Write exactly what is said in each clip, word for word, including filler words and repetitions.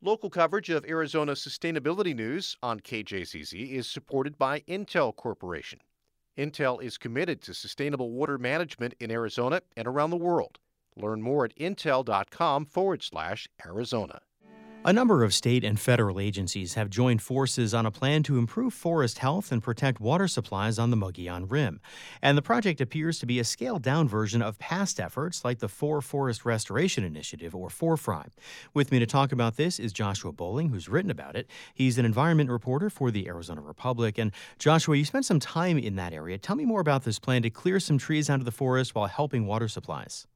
Local coverage of Arizona sustainability news on K J Z Z is supported by Intel Corporation. Intel is committed to sustainable water management in Arizona and around the world. Learn more at intel.com forward slash Arizona. A number of state and federal agencies have joined forces on a plan to improve forest health and protect water supplies on the Mogollon Rim. And the project appears to be a scaled-down version of past efforts like the For Forest Restoration Initiative, or FORFRI. With me to talk about this is Joshua Bowling, who's written about it. He's an environment reporter for the Arizona Republic. And Joshua, you spent some time in that area. Tell me more about this plan to clear some trees out of the forest while helping water supplies.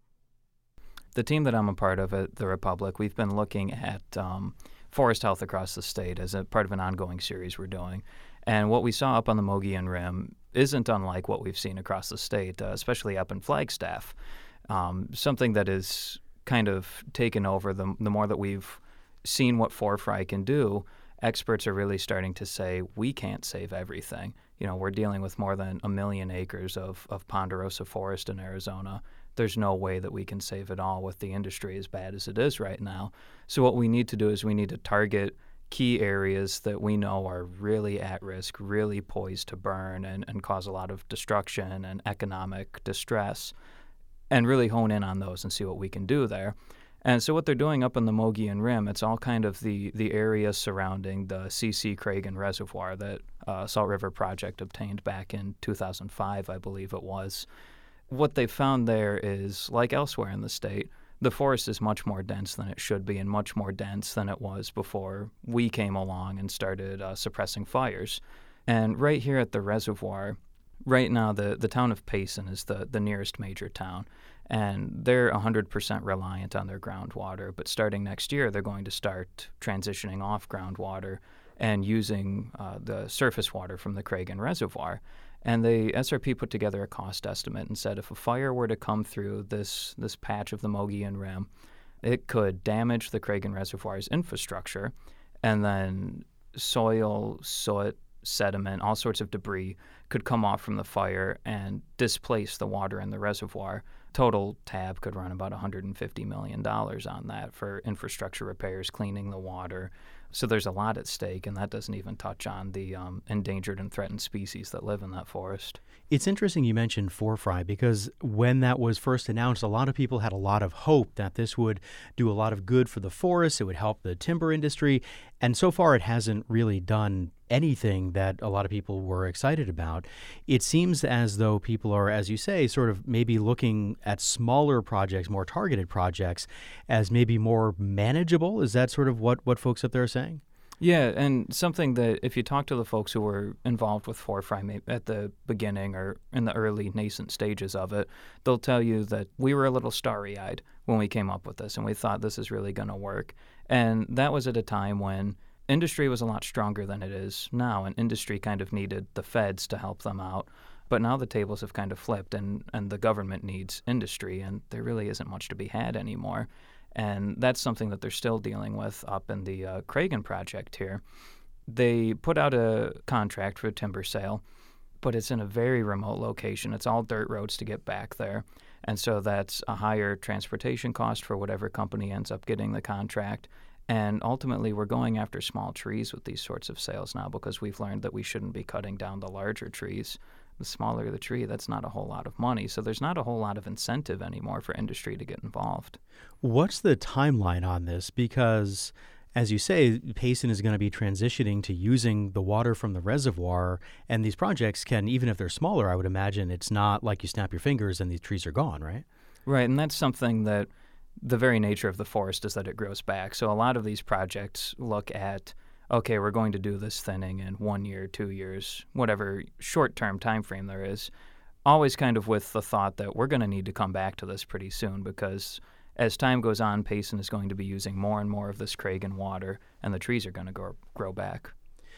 The team that I'm a part of at the Republic, we've been looking at um, forest health across the state as a part of an ongoing series we're doing. And what we saw up on the Mogollon Rim isn't unlike what we've seen across the state, uh, especially up in Flagstaff. Um, something that is kind of taken over the, the more that we've seen what FORFRI can do. Experts are really starting to say we can't save everything. You know, we're dealing with more than a million acres of, of ponderosa forest in Arizona. There's no way that we can save it all with the industry as bad as it is right now. So what we need to do is we need to target key areas that we know are really at risk, really poised to burn and, and cause a lot of destruction and economic distress, and really hone in on those and see what we can do there. And so what they're doing up in the Mogollon Rim, it's all kind of the, the area surrounding the C C Craigan Reservoir that uh, Salt River Project obtained back in two thousand five, I believe it was. What they found there is, like elsewhere in the state, the forest is much more dense than it should be and much more dense than it was before we came along and started uh, suppressing fires. And right here at the reservoir, right now the, the town of Payson is the, the nearest major town, and they're one hundred percent reliant on their groundwater. But starting next year, they're going to start transitioning off groundwater and using uh, the surface water from the Craigan Reservoir. And the S R P put together a cost estimate and said if a fire were to come through this this patch of the Mogollon Rim, it could damage the Craigan Reservoir's infrastructure, and then soil, soot, sediment, all sorts of debris could come off from the fire and displace the water in the reservoir. Total tab could run about one hundred fifty million dollars on that for infrastructure repairs, cleaning the water. So there's a lot at stake, and that doesn't even touch on the um, endangered and threatened species that live in that forest. It's interesting you mentioned FORFRI because when that was first announced, a lot of people had a lot of hope that this would do a lot of good for the forest, it would help the timber industry, and so far it hasn't really done anything that a lot of people were excited about. It seems as though people are, as you say, sort of maybe looking at smaller projects, more targeted projects, as maybe more manageable. Is that sort of what, what folks up there are saying? Yeah, and something that if you talk to the folks who were involved with FORFRI at the beginning or in the early nascent stages of it, they'll tell you that we were a little starry-eyed when we came up with this, and we thought this is really going to work. And that was at a time when industry was a lot stronger than it is now, and industry kind of needed the feds to help them out. But now the tables have kind of flipped, and, and the government needs industry, and there really isn't much to be had anymore. And that's something that they're still dealing with up in the uh, Craigan project here. They put out a contract for a timber sale, but it's in a very remote location. It's all dirt roads to get back there. And so that's a higher transportation cost for whatever company ends up getting the contract. And ultimately, we're going after small trees with these sorts of sales now because we've learned that we shouldn't be cutting down the larger trees. The smaller the tree, that's not a whole lot of money. So there's not a whole lot of incentive anymore for industry to get involved. What's the timeline on this? Because, as you say, Payson is going to be transitioning to using the water from the reservoir, and these projects can, even if they're smaller, I would imagine it's not like you snap your fingers and these trees are gone, right? Right, and that's something that the very nature of the forest is that it grows back. So a lot of these projects look at, okay, we're going to do this thinning in one year, two years, whatever short-term time frame there is, always kind of with the thought that we're going to need to come back to this pretty soon because as time goes on, Payson is going to be using more and more of this Craigan water, and the trees are going to grow, grow back.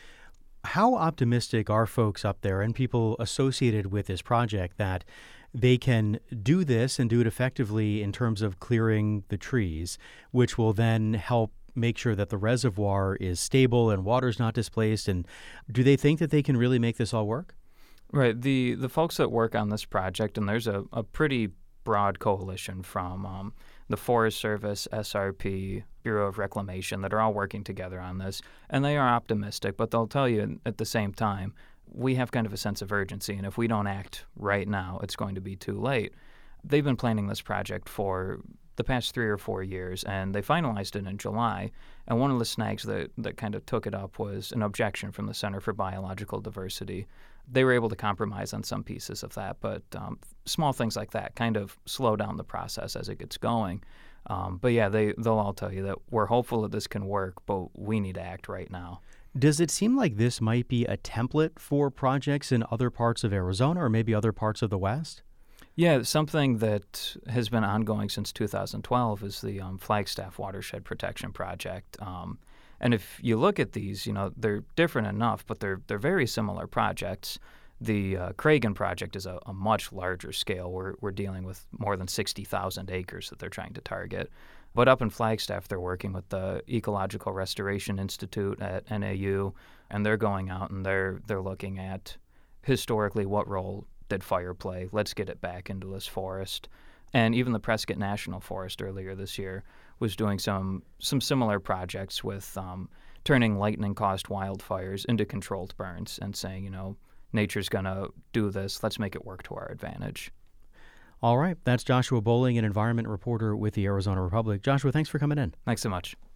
How optimistic are folks up there and people associated with this project that they can do this and do it effectively in terms of clearing the trees, which will then help make sure that the reservoir is stable and water's not displaced? And do they think that they can really make this all work? Right. The the folks that work on this project, and there's a, a pretty broad coalition from um, the Forest Service, S R P, Bureau of Reclamation that are all working together on this. And they are optimistic, but they'll tell you at the same time, we have kind of a sense of urgency. And if we don't act right now, it's going to be too late. They've been planning this project for the past three or four years, and they finalized it in July. And one of the snags that, that kind of took it up was an objection from the Center for Biological Diversity. They were able to compromise on some pieces of that, but um, small things like that kind of slow down the process as it gets going. Um, but yeah, they, they'll all tell you that we're hopeful that this can work, but we need to act right now. Does it seem like this might be a template for projects in other parts of Arizona or maybe other parts of the West? Yeah, something that has been ongoing since two thousand twelve is the um, Flagstaff Watershed Protection Project. Um, and if you look at these, you know, they're different enough, but they're they're very similar projects. The uh, Cragen project is a, a much larger scale. We're we're dealing with more than sixty thousand acres that they're trying to target. But up in Flagstaff, they're working with the Ecological Restoration Institute at N A U, and they're going out and they're they're looking at historically what role did fire play. Let's get it back into this forest. And even the Prescott National Forest earlier this year was doing some some similar projects with um, turning lightning-caused wildfires into controlled burns and saying, you know, nature's going to do this. Let's make it work to our advantage. All right. That's Joshua Bowling, an environment reporter with the Arizona Republic. Joshua, thanks for coming in. Thanks so much.